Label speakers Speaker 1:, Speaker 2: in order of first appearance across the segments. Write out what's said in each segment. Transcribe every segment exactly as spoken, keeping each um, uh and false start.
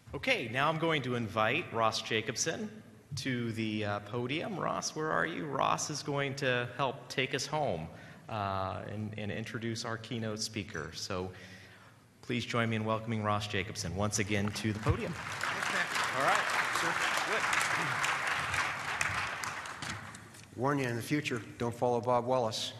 Speaker 1: Okay, now I'm going to invite Ross Jacobson to the uh, podium. Ross, where are you? Ross is going to help take us home uh, and, and introduce our keynote speaker. So please join me in welcoming Ross Jacobson once again to the podium.
Speaker 2: Okay. All right. Sir. Good. Warn you in the future, don't follow Bob Wallace.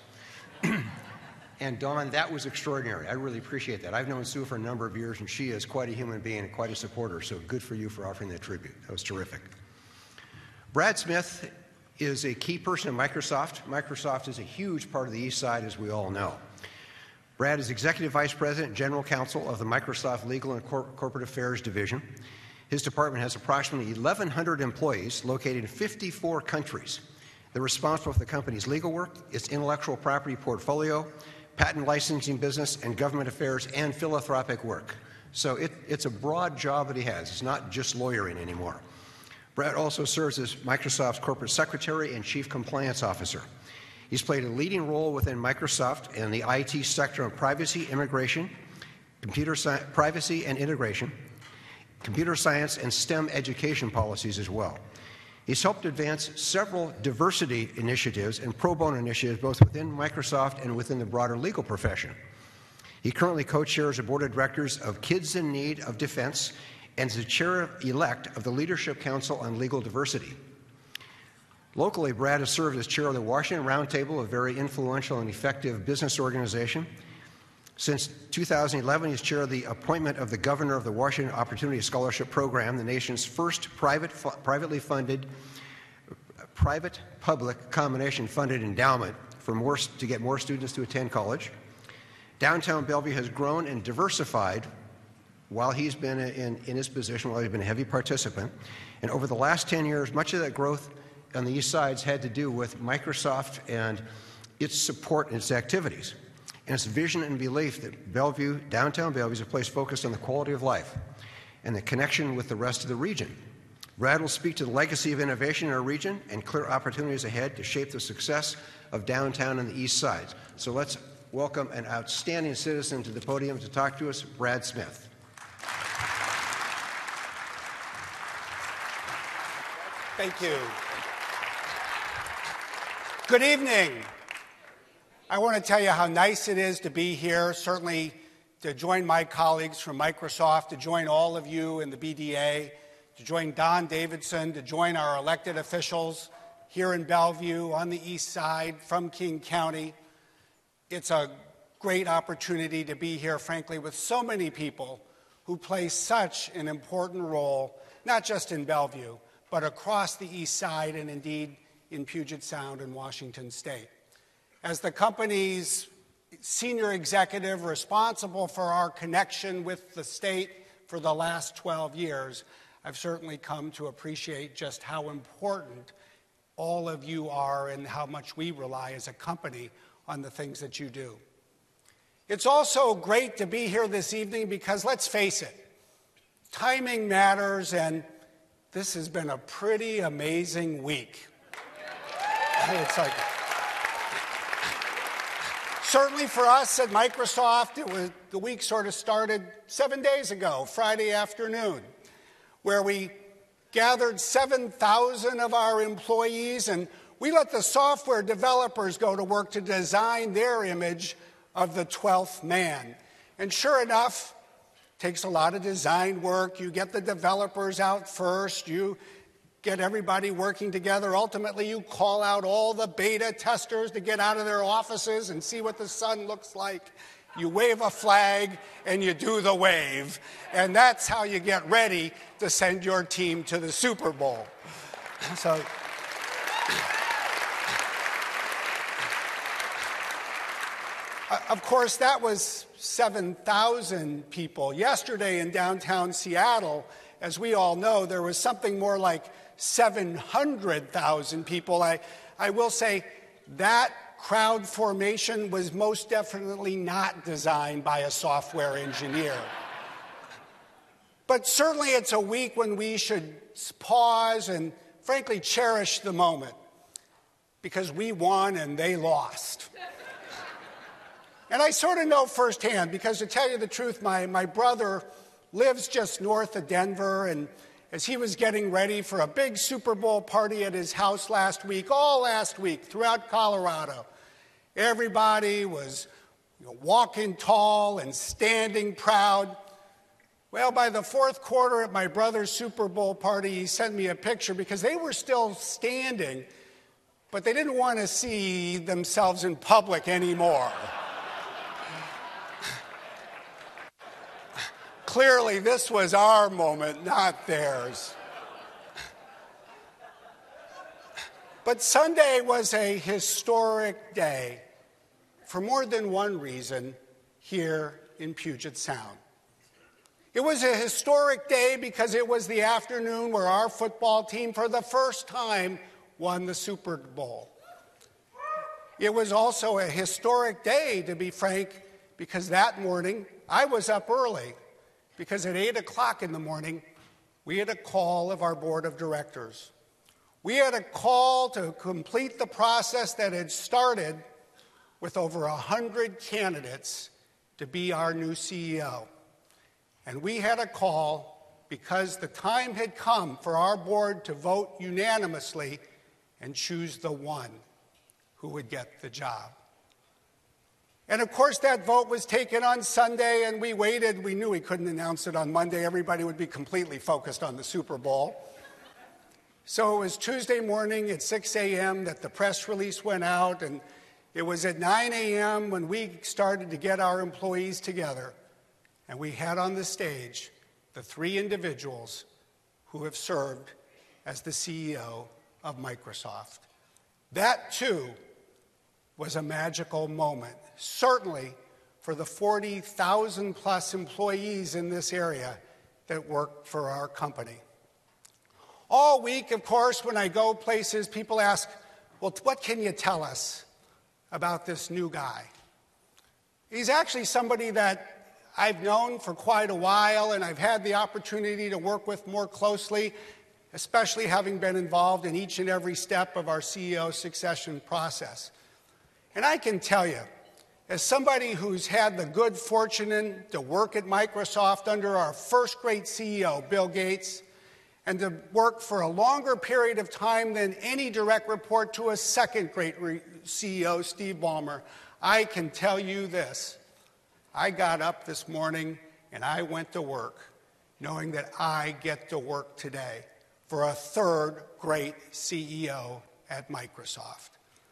Speaker 2: And Dawn, that was extraordinary. I really appreciate that. I've known Sue for a number of years, and she is quite a human being and quite a supporter, so good for you for offering that tribute. That was terrific. Brad Smith is a key person at Microsoft. Microsoft is a huge part of the East Side, as we all know. Brad is Executive Vice President and General Counsel of the Microsoft Legal and Cor- Corporate Affairs Division. His department has approximately eleven hundred employees located in fifty-four countries. They're responsible for the company's legal work, its intellectual property portfolio, patent licensing business, and government affairs, and philanthropic work. So it, it's a broad job that he has. It's not just lawyering anymore. Brad also serves as Microsoft's corporate secretary and chief compliance officer. He's played a leading role within Microsoft in the I T sector on privacy, immigration, computer sci- privacy and integration, computer science, and STEM education policies as well. He's helped advance several diversity initiatives and pro bono initiatives both within Microsoft and within the broader legal profession. He currently co-chairs a board of directors of Kids in Need of Defense and is the chair-elect of the Leadership Council on Legal Diversity. Locally, Brad has served as chair of the Washington Roundtable, a very influential and effective business organization. Since two thousand eleven, he's chair of the appointment of the governor of the Washington Opportunity Scholarship Program, the nation's first private, fu- privately funded, private-public combination-funded endowment for more, to get more students to attend college. Downtown Bellevue has grown and diversified while he's been in, in his position, while he's been a heavy participant. And over the last ten years, much of that growth on the East Side has had to do with Microsoft and its support and its activities. And its vision and belief that Bellevue, downtown Bellevue, is a place focused on the quality of life and the connection with the rest of the region. Brad will speak to the legacy of innovation in our region and clear opportunities ahead to shape the success of downtown and the East Side. So let's welcome an outstanding citizen to the podium to talk to us, Brad Smith.
Speaker 3: Thank you. Good evening. I want to tell you how nice it is to be here, certainly to join my colleagues from Microsoft, to join all of you in the B D A, to join Don Davidson, to join our elected officials here in Bellevue, on the East Side, from King County. It's a great opportunity to be here, frankly, with so many people who play such an important role, not just in Bellevue, but across the East Side and indeed in Puget Sound and Washington State. As the company's senior executive responsible for our connection with the state for the last twelve years, I've certainly come to appreciate just how important all of you are and how much we rely as a company on the things that you do. It's also great to be here this evening because, let's face it, timing matters, and this has been a pretty amazing week. It's like, certainly for us at Microsoft, it was, the week sort of started seven days ago, Friday afternoon, where we gathered seven thousand of our employees and we let the software developers go to work to design their image of the twelfth man. And sure enough, it takes a lot of design work. You get the developers out first. You get everybody working together. Ultimately, you call out all the beta testers to get out of their offices and see what the sun looks like. You wave a flag and you do the wave. And that's how you get ready to send your team to the Super Bowl. So, of course, that was seven thousand people. Yesterday in downtown Seattle, as we all know, there was something more like seven hundred thousand people. I, I will say that crowd formation was most definitely not designed by a software engineer. But certainly it's a week when we should pause and, frankly, cherish the moment, because we won and they lost. And I sort of know firsthand, because to tell you the truth, my, my brother lives just north of Denver, and as he was getting ready for a big Super Bowl party at his house last week, all last week, throughout Colorado, everybody was you know, walking tall and standing proud. Well, by the fourth quarter at my brother's Super Bowl party, he sent me a picture because they were still standing, but they didn't want to see themselves in public anymore. Clearly, this was our moment, not theirs. But Sunday was a historic day for more than one reason here in Puget Sound. It was a historic day because it was the afternoon where our football team, for the first time, won the Super Bowl. It was also a historic day, to be frank, because that morning I was up early, because at eight o'clock in the morning, we had a call of our board of directors. We had a call to complete the process that had started with over one hundred candidates to be our new C E O. And we had a call because the time had come for our board to vote unanimously and choose the one who would get the job. And of course, that vote was taken on Sunday, and we waited. We knew we couldn't announce it on Monday. Everybody would be completely focused on the Super Bowl. So it was Tuesday morning at six a.m. that the press release went out, and it was at nine a.m. when we started to get our employees together, and we had on the stage the three individuals who have served as the C E O of Microsoft. That, too, was a magical moment, certainly for the forty thousand plus employees in this area that work for our company. All week, of course, when I go places, people ask, well, what can you tell us about this new guy? He's actually somebody that I've known for quite a while, and I've had the opportunity to work with more closely, especially having been involved in each and every step of our C E O succession process. And I can tell you, as somebody who's had the good fortune to work at Microsoft under our first great C E O, Bill Gates, and to work for a longer period of time than any direct report to a second great C E O, Steve Ballmer, I can tell you this. I got up this morning and I went to work knowing that I get to work today for a third great C E O at Microsoft.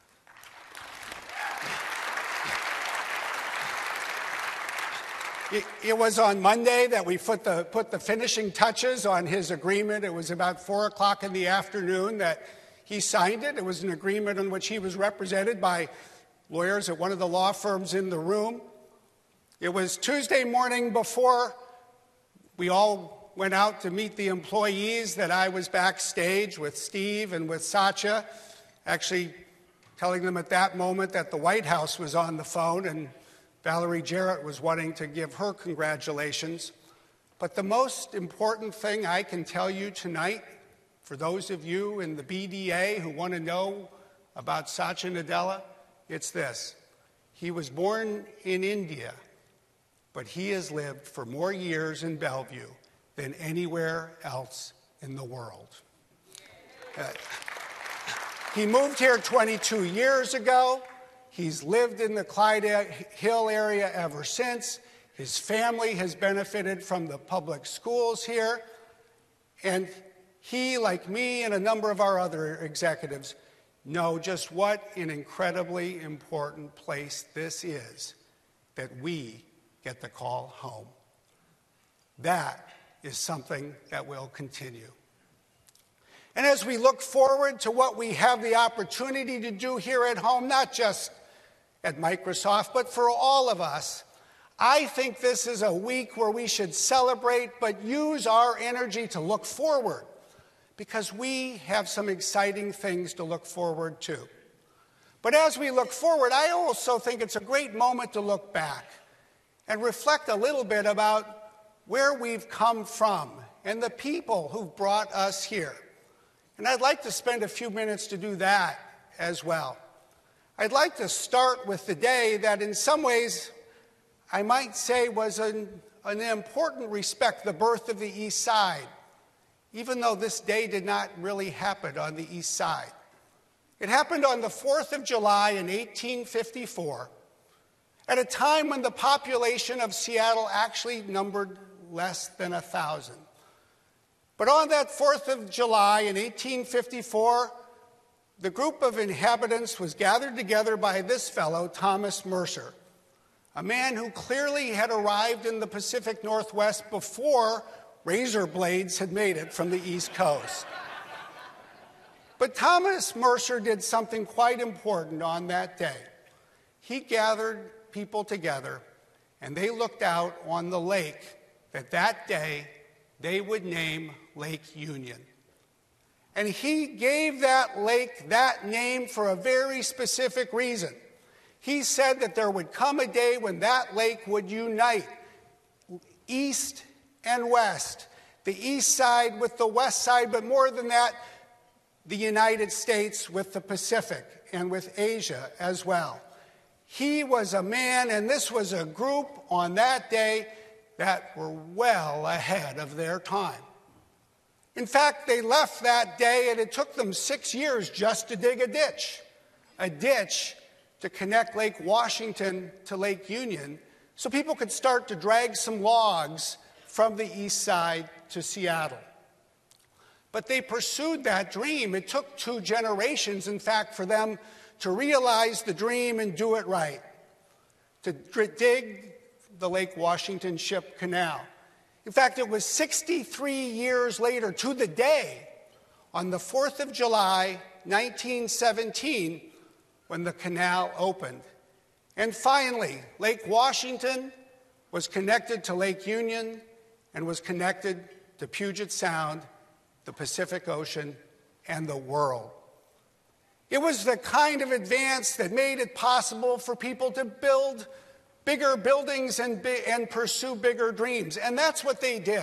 Speaker 3: It, it was on Monday that we put the, put the finishing touches on his agreement. It was about four o'clock in the afternoon that he signed it. It was an agreement in which he was represented by lawyers at one of the law firms in the room. It was Tuesday morning before we all went out to meet the employees that I was backstage with Steve and with Satya, actually telling them at that moment that the White House was on the phone and Valerie Jarrett was wanting to give her congratulations. But the most important thing I can tell you tonight, for those of you in the B D A who want to know about Satya Nadella, it's this. He was born in India, but he has lived for more years in Bellevue than anywhere else in the world. Uh, he moved here twenty-two years ago. He's lived in the Clyde Hill area ever since. His family has benefited from the public schools here. And he, like me and a number of our other executives, know just what an incredibly important place this is that we get to call home. That is something that will continue. And as we look forward to what we have the opportunity to do here at home, not just at Microsoft, but for all of us, I think this is a week where we should celebrate, but use our energy to look forward, because we have some exciting things to look forward to. But as we look forward, I also think it's a great moment to look back and reflect a little bit about where we've come from and the people who've brought us here. And I'd like to spend a few minutes to do that as well. I'd like to start with the day that in some ways I might say was an, in an important respect, the birth of the East Side, even though this day did not really happen on the East Side. It happened on the fourth of July in eighteen fifty-four, at a time when the population of Seattle actually numbered less than a thousand. But on that fourth of July in eighteen fifty-four, the group of inhabitants was gathered together by this fellow, Thomas Mercer, a man who clearly had arrived in the Pacific Northwest before razor blades had made it from the East Coast. But Thomas Mercer did something quite important on that day. He gathered people together, and they looked out on the lake that that day they would name Lake Union. And he gave that lake that name for a very specific reason. He said that there would come a day when that lake would unite east and west, the east side with the west side, but more than that, the United States with the Pacific and with Asia as well. He was a man, and this was a group on that day that were well ahead of their time. In fact, they left that day, and it took them six years just to dig a ditch, a ditch to connect Lake Washington to Lake Union, so people could start to drag some logs from the east side to Seattle. But they pursued that dream. It took two generations, in fact, for them to realize the dream and do it right, to dig the Lake Washington Ship Canal. In fact, it was sixty-three years later to the day, on the fourth of July, nineteen seventeen, when the canal opened. And finally, Lake Washington was connected to Lake Union and was connected to Puget Sound, the Pacific Ocean, and the world. It was the kind of advance that made it possible for people to build bigger buildings and, bi- and pursue bigger dreams. And that's what they did.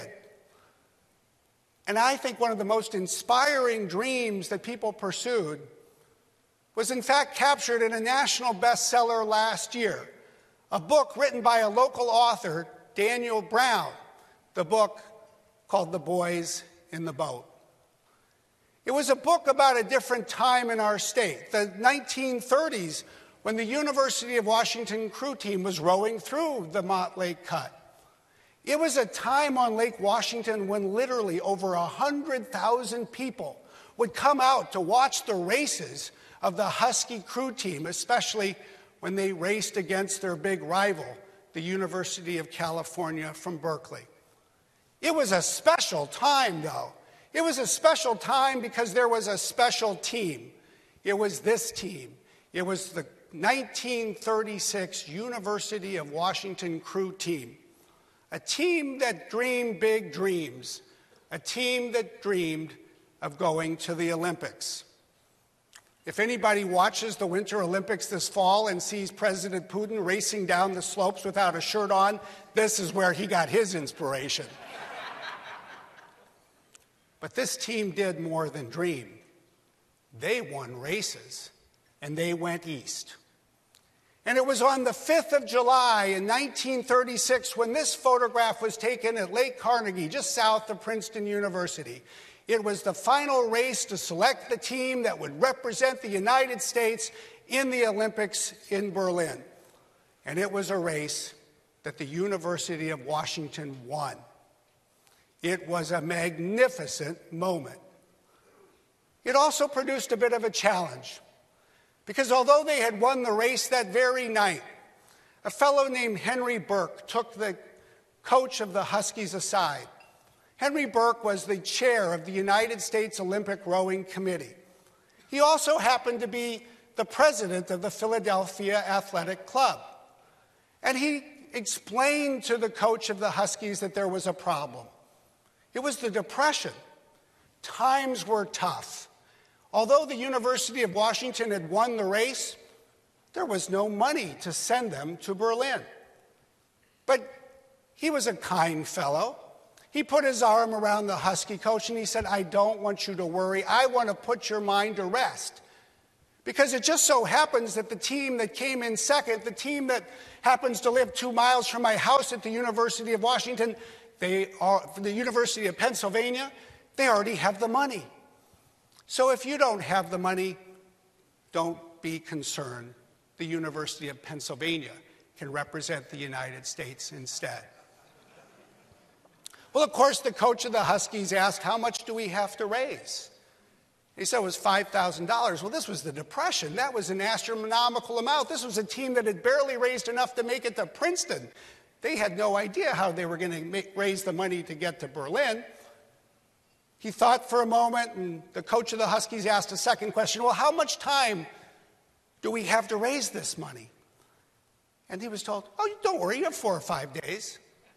Speaker 3: And I think one of the most inspiring dreams that people pursued was in fact captured in a national bestseller last year, a book written by a local author, Daniel Brown, the book called The Boys in the Boat. It was a book about a different time in our state, the nineteen thirties, when the University of Washington crew team was rowing through the Mott Lake Cut. It was a time on Lake Washington when literally over one hundred thousand people would come out to watch the races of the Husky crew team, especially when they raced against their big rival, the University of California from Berkeley. It was a special time, though. It was a special time because there was a special team. It was this team. It was the nineteen thirty-six University of Washington crew team, a team that dreamed big dreams, a team that dreamed of going to the Olympics. If anybody watches the Winter Olympics this fall and sees President Putin racing down the slopes without a shirt on, this is where he got his inspiration. But this team did more than dream. They won races, and they went east. And it was on the fifth of July in nineteen thirty-six when this photograph was taken at Lake Carnegie, just south of Princeton University. It was the final race to select the team that would represent the United States in the Olympics in Berlin. And it was a race that the University of Washington won. It was a magnificent moment. It also produced a bit of a challenge, because although they had won the race that very night, a fellow named Henry Burke took the coach of the Huskies aside. Henry Burke was the chair of the United States Olympic Rowing Committee. He also happened to be the president of the Philadelphia Athletic Club. And he explained to the coach of the Huskies that there was a problem. It was the Depression. Times were tough. Although the University of Washington had won the race, there was no money to send them to Berlin. But he was a kind fellow. He put his arm around the Husky coach and he said, "I don't want you to worry. I want to put your mind to rest. Because it just so happens that the team that came in second, the team that happens to live two miles from my house at the University of Washington, they are, from the University of Pennsylvania, they already have the money. So if you don't have the money, don't be concerned. The University of Pennsylvania can represent the United States instead. Well, of course, the coach of the Huskies asked, how much do we have to raise? He said it was five thousand dollars. Well, this was the Depression. That was an astronomical amount. This was a team that had barely raised enough to make it to Princeton. They had no idea how they were going to raise the money to get to Berlin. He thought for a moment, and the coach of the Huskies asked a second question, well, how much time do we have to raise this money? And he was told, oh, don't worry, you have four or five days.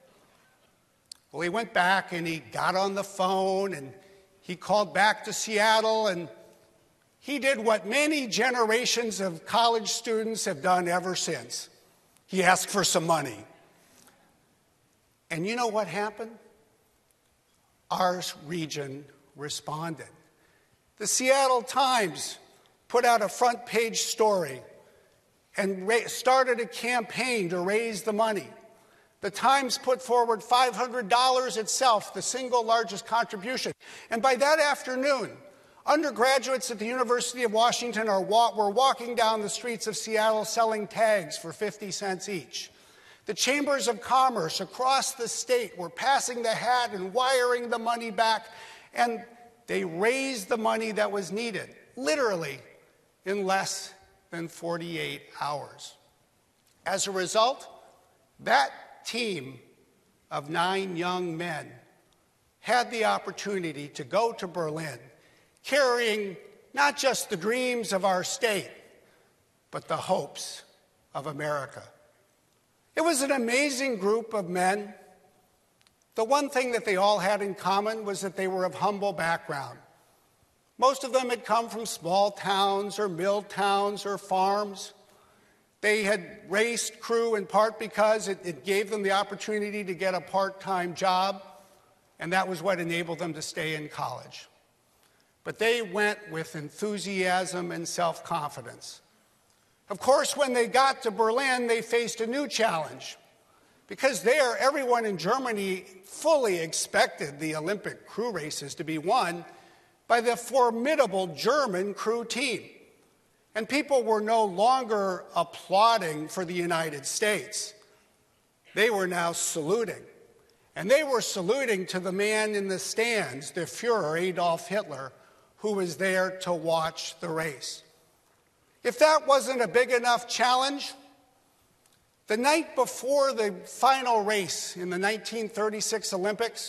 Speaker 3: Well, he went back and he got on the phone and he called back to Seattle, and he did what many generations of college students have done ever since. He asked for some money. And you know what happened? Our region responded. The Seattle Times put out a front page story and ra- started a campaign to raise the money. The Times put forward five hundred dollars itself, the single largest contribution. And by that afternoon, undergraduates at the University of Washington are wa- were walking down the streets of Seattle selling tags for fifty cents each. The chambers of commerce across the state were passing the hat and wiring the money back, and they raised the money that was needed, literally in less than forty-eight hours. As a result, that team of nine young men had the opportunity to go to Berlin carrying not just the dreams of our state, but the hopes of America. It was an amazing group of men. The one thing that they all had in common was that they were of humble background. Most of them had come from small towns or mill towns or farms. They had raced crew in part because it, it gave them the opportunity to get a part-time job, and that was what enabled them to stay in college. But they went with enthusiasm and self-confidence. Of course, when they got to Berlin, they faced a new challenge, because there, everyone in Germany fully expected the Olympic crew races to be won by the formidable German crew team. And people were no longer applauding for the United States. They were now saluting. And they were saluting to the man in the stands, the Fuhrer, Adolf Hitler, who was there to watch the race. If that wasn't a big enough challenge, the night before the final race in the nineteen thirty-six Olympics,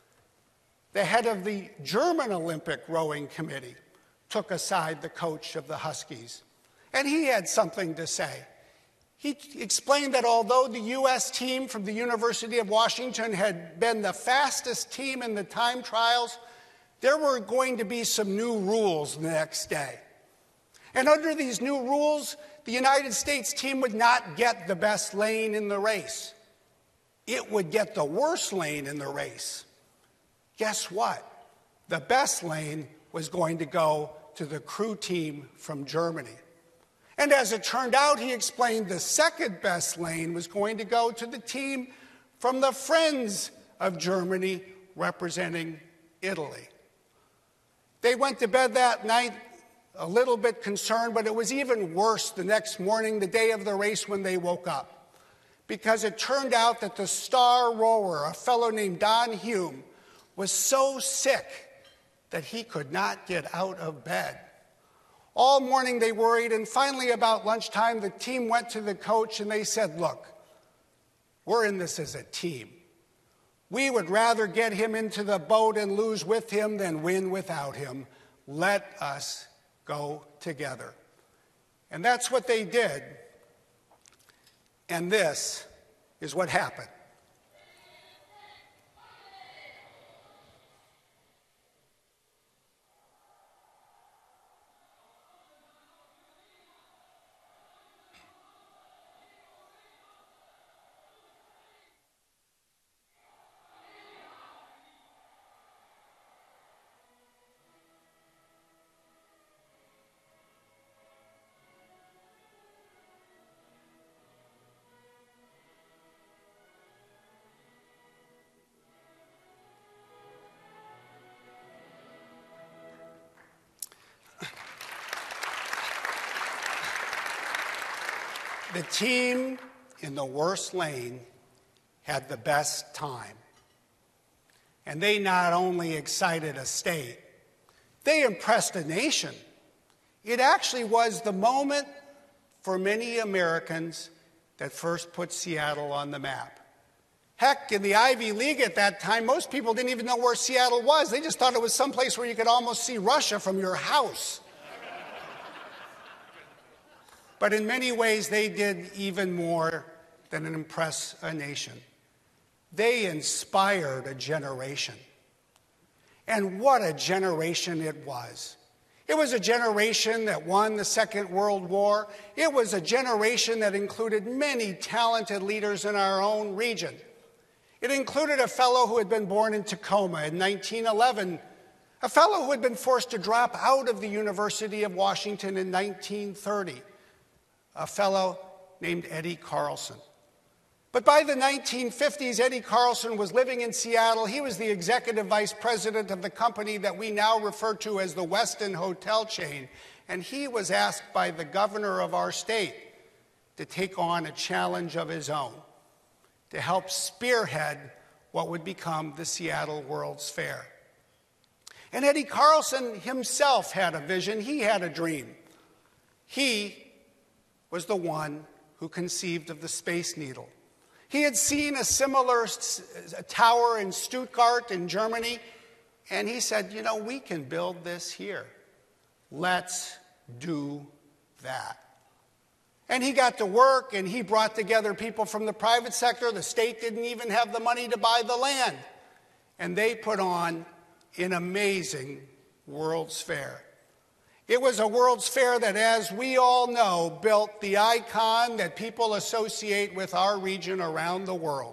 Speaker 3: the head of the German Olympic Rowing Committee took aside the coach of the Huskies, and he had something to say. He explained that although the U S team from the University of Washington had been the fastest team in the time trials, there were going to be some new rules the next day. And under these new rules, the United States team would not get the best lane in the race. It would get the worst lane in the race. Guess what? The best lane was going to go to the crew team from Germany. And as it turned out, he explained the second best lane was going to go to the team from the Friends of Germany representing Italy. They went to bed that night a little bit concerned, but it was even worse the next morning, the day of the race, when they woke up. Because it turned out that the star rower, a fellow named Don Hume, was so sick that he could not get out of bed. All morning they worried, and finally about lunchtime, the team went to the coach and they said, look, we're in this as a team. We would rather get him into the boat and lose with him than win without him. Let us go together. And that's what they did. And this is what happened. The team in the worst lane had the best time. And they not only excited a state, they impressed a nation. It actually was the moment for many Americans that first put Seattle on the map. Heck, in the Ivy League at that time, most people didn't even know where Seattle was. They just thought it was someplace where you could almost see Russia from your house. But in many ways, they did even more than impress a nation. They inspired a generation. And what a generation it was. It was a generation that won the Second World War. It was a generation that included many talented leaders in our own region. It included a fellow who had been born in Tacoma in nineteen eleven, a fellow who had been forced to drop out of the University of Washington in nineteen thirty, a fellow named Eddie Carlson. But by the nineteen fifties, Eddie Carlson was living in Seattle. He was the executive vice president of the company that we now refer to as the Westin Hotel chain. And he was asked by the governor of our state to take on a challenge of his own, to help spearhead what would become the Seattle World's Fair. And Eddie Carlson himself had a vision. He had a dream. He was the one who conceived of the Space Needle. He had seen a similar tower in Stuttgart in Germany, and he said, you know, we can build this here. Let's do that. And he got to work, and he brought together people from the private sector. The state didn't even have the money to buy the land. And they put on an amazing World's Fair. It was a World's Fair that, as we all know, built the icon that people associate with our region around the world.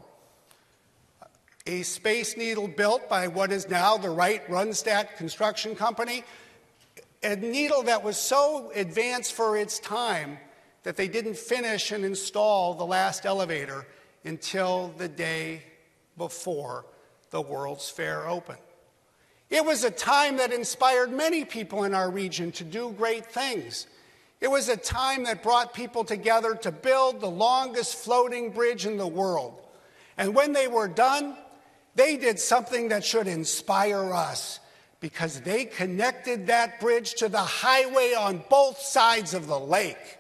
Speaker 3: A Space Needle built by what is now the Wright Runstad Construction Company, a needle that was so advanced for its time that they didn't finish and install the last elevator until the day before the World's Fair opened. It was a time that inspired many people in our region to do great things. It was a time that brought people together to build the longest floating bridge in the world. And when they were done, they did something that should inspire us, because they connected that bridge to the highway on both sides of the lake.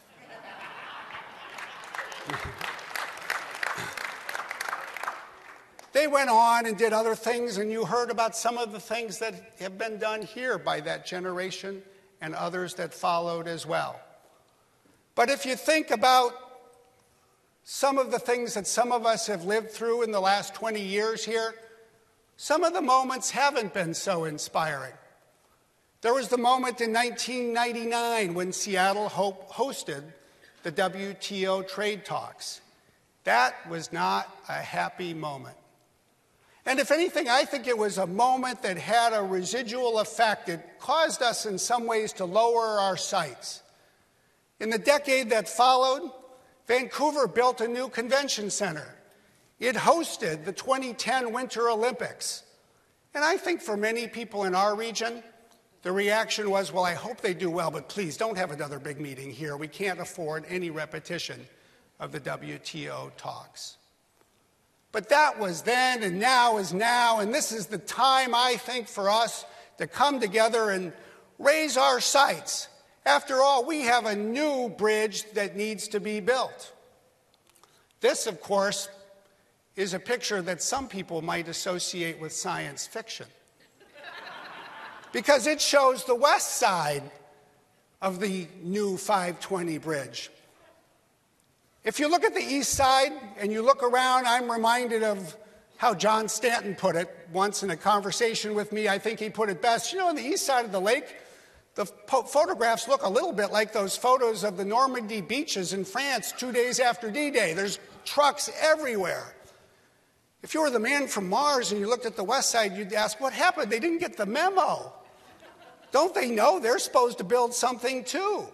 Speaker 3: They went on and did other things, and you heard about some of the things that have been done here by that generation and others that followed as well. But if you think about some of the things that some of us have lived through in the last twenty years here, some of the moments haven't been so inspiring. There was the moment in nineteen ninety-nine when Seattle hosted the W T O trade talks. That was not a happy moment. And if anything, I think it was a moment that had a residual effect. It caused us in some ways to lower our sights. In the decade that followed, Vancouver built a new convention center. It hosted the twenty ten Winter Olympics. And I think for many people in our region, the reaction was, well, I hope they do well, but please don't have another big meeting here. We can't afford any repetition of the W T O talks. But that was then, and now is now, and this is the time, I think, for us to come together and raise our sights. After all, we have a new bridge that needs to be built. This, of course, is a picture that some people might associate with science fiction, because it shows the west side of the new five twenty bridge. If you look at the east side and you look around, I'm reminded of how John Stanton put it once in a conversation with me. I think he put it best. You know, on the east side of the lake, the photographs look a little bit like those photos of the Normandy beaches in France two days after D-Day. There's trucks everywhere. If you were the man from Mars and you looked at the west side, you'd ask, what happened? They didn't get the memo. Don't they know they're supposed to build something too?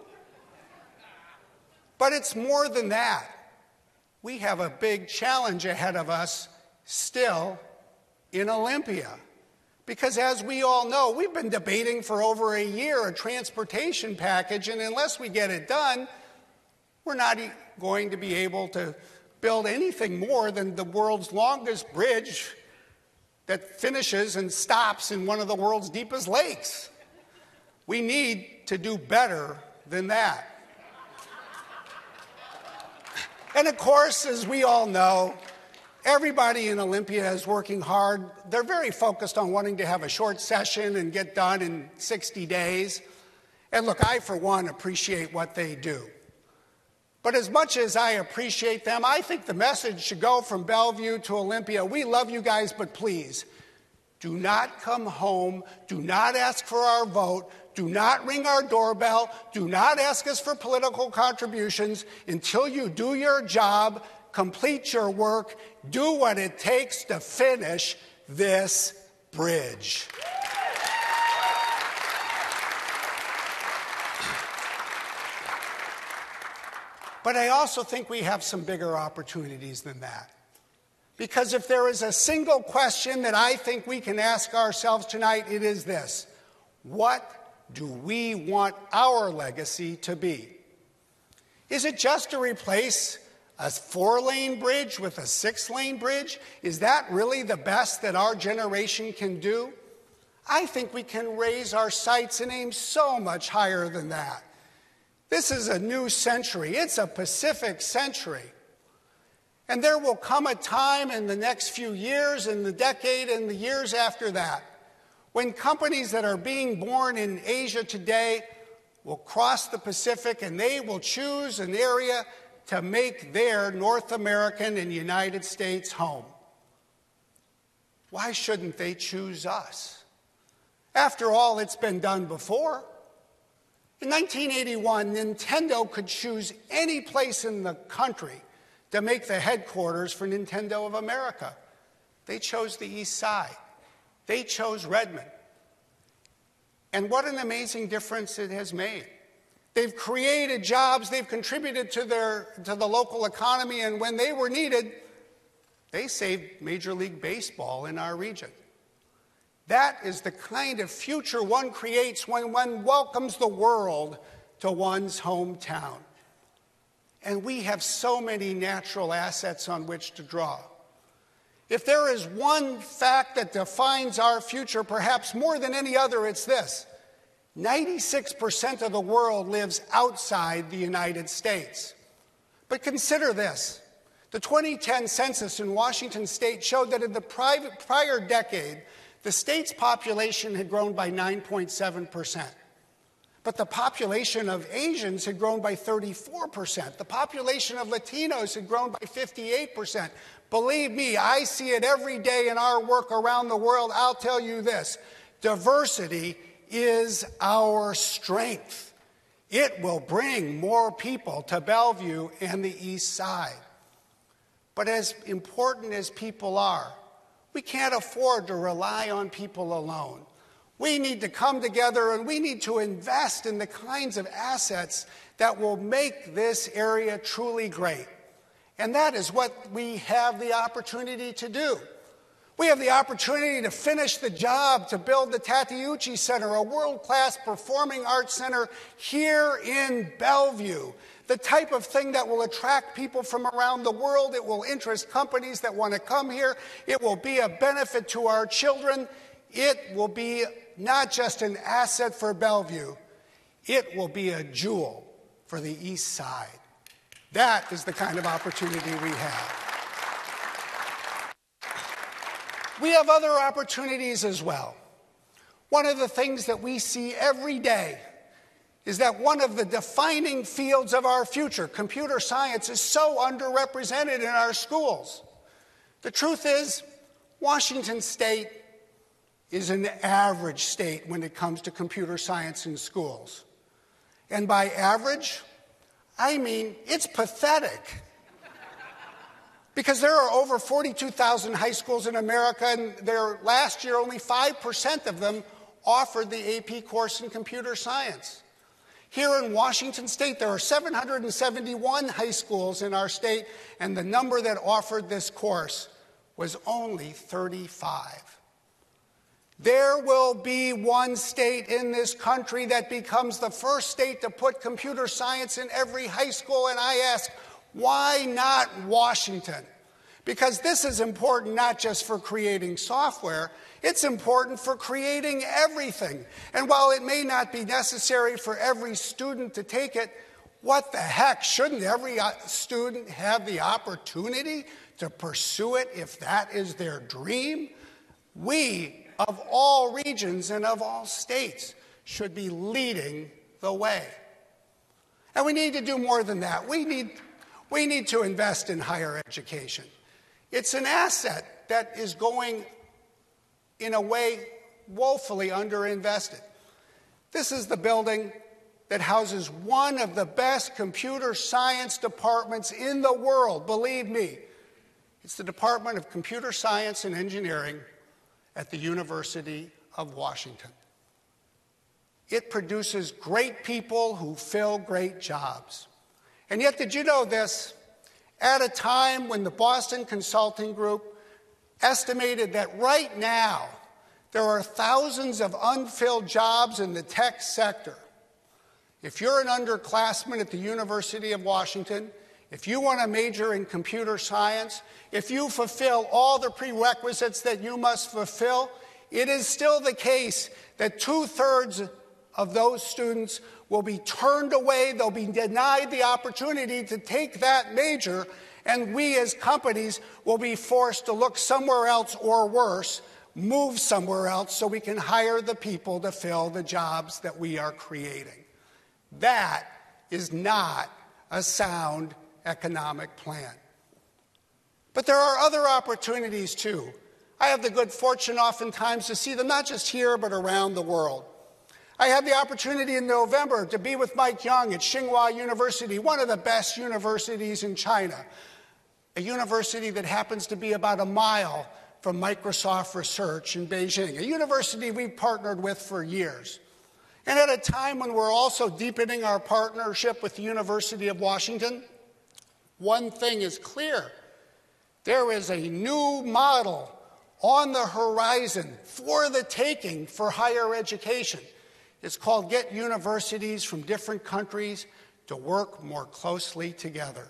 Speaker 3: But it's more than that. We have a big challenge ahead of us still in Olympia. Because as we all know, we've been debating for over a year a transportation package, and unless we get it done, We're not e- going to be able to build anything more than the world's longest bridge that finishes and stops in one of the world's deepest lakes. We need to do better than that. And of course, as we all know, everybody in Olympia is working hard. They're very focused on wanting to have a short session and get done in sixty days. And look, I, for one, appreciate what they do. But as much as I appreciate them, I think the message should go from Bellevue to Olympia. We love you guys, but please, do not come home. Do not ask for our vote. Do not ring our doorbell. Do not ask us for political contributions until you do your job, complete your work, do what it takes to finish this bridge. But I also think we have some bigger opportunities than that. Because if there is a single question that I think we can ask ourselves tonight, it is this: what do we want our legacy to be? Is it just to replace a four-lane bridge with a six-lane bridge? Is that really the best that our generation can do? I think we can raise our sights and aim so much higher than that. This is a new century. It's a Pacific century. And there will come a time in the next few years, in the decade, and the years after that, when companies that are being born in Asia today will cross the Pacific and they will choose an area to make their North American and United States home. Why shouldn't they choose us? After all, it's been done before. In nineteen eighty-one, Nintendo could choose any place in the country to make the headquarters for Nintendo of America. They chose the East Side. They chose Redmond. And what an amazing difference it has made. They've created jobs, they've contributed to their to the local economy, and when they were needed, they saved Major League Baseball in our region. That is the kind of future one creates when one welcomes the world to one's hometown. And we have so many natural assets on which to draw. If there is one fact that defines our future, perhaps more than any other, it's this: ninety-six percent of the world lives outside the United States. But consider this. The twenty ten census in Washington state showed that in the private, prior decade, the state's population had grown by nine point seven percent. But the population of Asians had grown by thirty-four percent. The population of Latinos had grown by fifty-eight percent. Believe me, I see it every day in our work around the world. I'll tell you this: diversity is our strength. It will bring more people to Bellevue and the East Side. But as important as people are, we can't afford to rely on people alone. We need to come together and we need to invest in the kinds of assets that will make this area truly great. And that is what we have the opportunity to do. We have the opportunity to finish the job, to build the Tateuchi Center, a world-class performing arts center here in Bellevue. The type of thing that will attract people from around the world. It will interest companies that want to come here. It will be a benefit to our children. It will be not just an asset for Bellevue. It will be a jewel for the East Side. That is the kind of opportunity we have. We have other opportunities as well. One of the things that we see every day is that one of the defining fields of our future, computer science, is so underrepresented in our schools. The truth is, Washington State is an average state when it comes to computer science in schools. And by average, I mean it's pathetic. Because there are over forty-two thousand high schools in America, and there, last year only five percent of them offered the A P course in computer science. Here in Washington State, there are seven hundred seventy-one high schools in our state, and the number that offered this course was only thirty-five. There will be one state in this country that becomes the first state to put computer science in every high school, and I ask, why not Washington? Because this is important not just for creating software, it's important for creating everything. And while it may not be necessary for every student to take it, what the heck, shouldn't every student have the opportunity to pursue it if that is their dream? We, of all regions and of all states, should be leading the way. And we need to do more than that. We need, we need to invest in higher education. It's an asset that is going, in a way, woefully underinvested. This is the building that houses one of the best computer science departments in the world, believe me. It's the Department of Computer Science and Engineering at the University of Washington. It produces great people who fill great jobs. And yet, did you know this? At a time when the Boston Consulting Group estimated that right now there are thousands of unfilled jobs in the tech sector. If you're an underclassman at the University of Washington, if you want to major in computer science, if you fulfill all the prerequisites that you must fulfill, it is still the case that two-thirds of those students will be turned away, they'll be denied the opportunity to take that major, and we as companies will be forced to look somewhere else, or worse, move somewhere else so we can hire the people to fill the jobs that we are creating. That is not a sound economic plan. But there are other opportunities too. I have the good fortune oftentimes to see them not just here but around the world. I had the opportunity in November to be with Mike Young at Tsinghua University, one of the best universities in China, a university that happens to be about a mile from Microsoft Research in Beijing, a university we've partnered with for years. And at a time when we're also deepening our partnership with the University of Washington, one thing is clear. There is a new model on the horizon for the taking for higher education. It's called Get Universities from Different Countries to Work More Closely Together.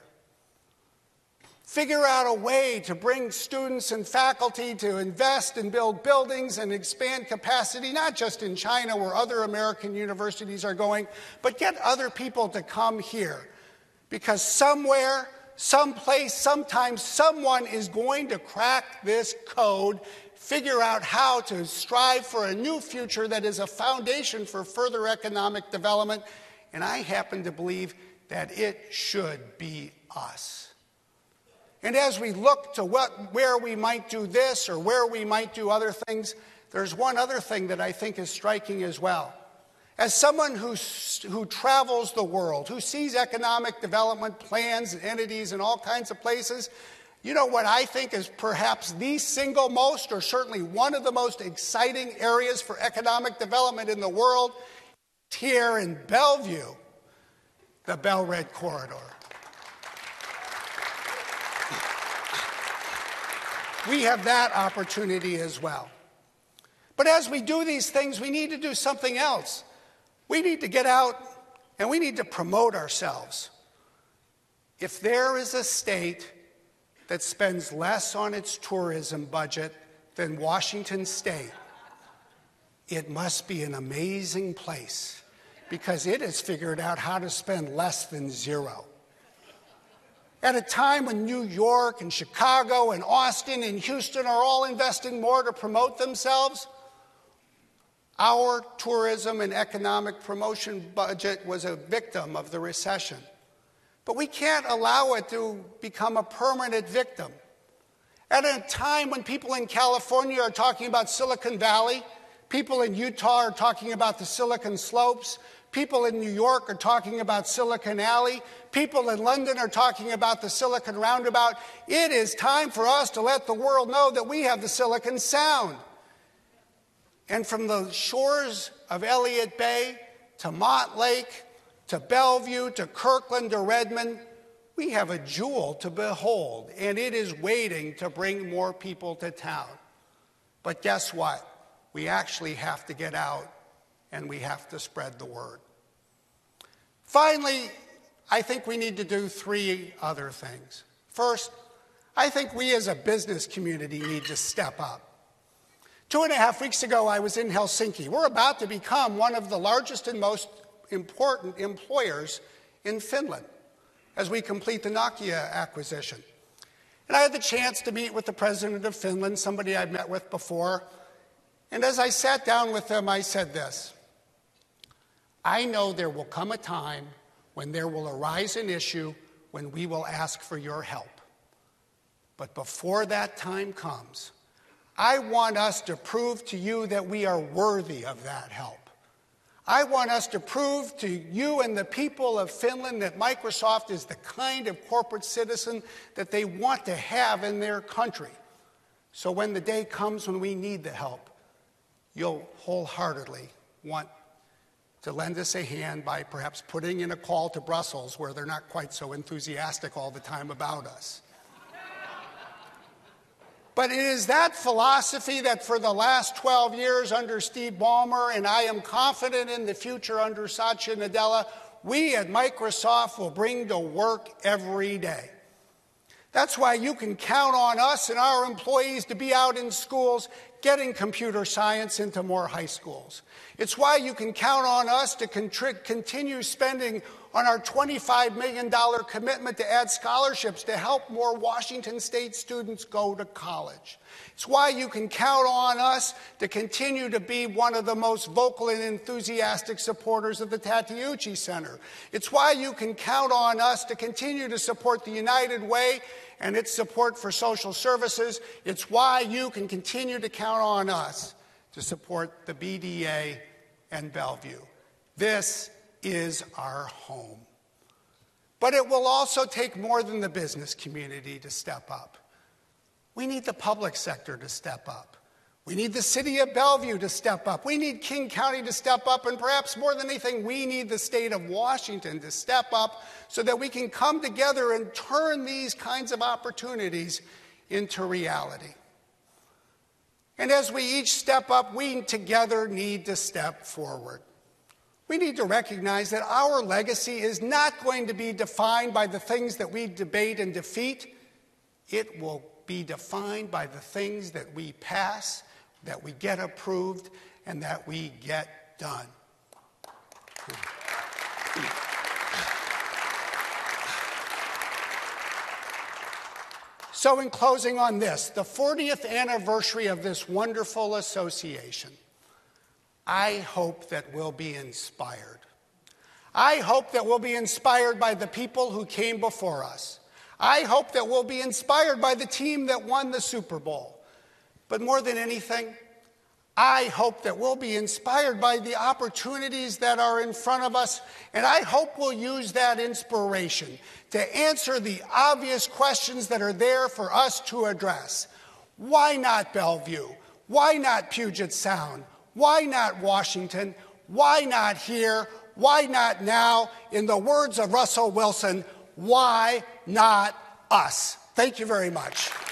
Speaker 3: Figure out a way to bring students and faculty to invest and build buildings and expand capacity, not just in China where other American universities are going, but get other people to come here. Because somewhere, someplace, sometimes someone is going to crack this code, figure out how to strive for a new future that is a foundation for further economic development, and I happen to believe that it should be us. And as we look to what, where we might do this or where we might do other things, there's one other thing that I think is striking as well. As someone who, who travels the world, who sees economic development plans and entities in all kinds of places, you know what I think is perhaps the single most, or certainly one of the most exciting areas for economic development in the world? Here in Bellevue, the Bell-Red Corridor. We have that opportunity as well. But as we do these things, we need to do something else. We need to get out and we need to promote ourselves. If there is a state that spends less on its tourism budget than Washington State, it must be an amazing place because it has figured out how to spend less than zero. At a time when New York and Chicago and Austin and Houston are all investing more to promote themselves, our tourism and economic promotion budget was a victim of the recession. But we can't allow it to become a permanent victim. At a time when people in California are talking about Silicon Valley, people in Utah are talking about the Silicon Slopes, people in New York are talking about Silicon Alley, people in London are talking about the Silicon Roundabout, it is time for us to let the world know that we have the Silicon Sound. And from the shores of Elliott Bay to Mott Lake to Bellevue to Kirkland to Redmond, we have a jewel to behold, and it is waiting to bring more people to town. But guess what? We actually have to get out and we have to spread the word. Finally, I think we need to do three other things. First, I think we as a business community need to step up. Two and a half weeks ago, I was in Helsinki. We're about to become one of the largest and most important employers in Finland as we complete the Nokia acquisition. And I had the chance to meet with the president of Finland, somebody I'd met with before. And as I sat down with him, I said this: I know there will come a time when there will arise an issue when we will ask for your help. But before that time comes, I want us to prove to you that we are worthy of that help. I want us to prove to you and the people of Finland that Microsoft is the kind of corporate citizen that they want to have in their country. So when the day comes when we need the help, you'll wholeheartedly want to lend us a hand by perhaps putting in a call to Brussels where they're not quite so enthusiastic all the time about us. But it is that philosophy that for the last twelve years under Steve Ballmer, and I am confident in the future under Satya Nadella, we at Microsoft will bring to work every day. That's why you can count on us and our employees to be out in schools getting computer science into more high schools. It's why you can count on us to contri- continue spending on our twenty-five million dollars commitment to add scholarships to help more Washington State students go to college. It's why you can count on us to continue to be one of the most vocal and enthusiastic supporters of the Tateuchi Center. It's why you can count on us to continue to support the United Way and its support for social services. It's why you can continue to count on us to support the B D A and Bellevue. This is our home. But it will also take more than the business community to step up. We need the public sector to step up. We need the city of Bellevue to step up. We need King County to step up. And perhaps more than anything, we need the state of Washington to step up so that we can come together and turn these kinds of opportunities into reality. And as we each step up, we together need to step forward. We need to recognize that our legacy is not going to be defined by the things that we debate and defeat. It will be defined by the things that we pass, that we get approved, and that we get done. So in closing on this, the fortieth anniversary of this wonderful association, I hope that we'll be inspired. I hope that we'll be inspired by the people who came before us. I hope that we'll be inspired by the team that won the Super Bowl. But more than anything, I hope that we'll be inspired by the opportunities that are in front of us, and I hope we'll use that inspiration to answer the obvious questions that are there for us to address. Why not Bellevue? Why not Puget Sound? Why not Washington? Why not here? Why not now? In the words of Russell Wilson, why not us? Thank you very much.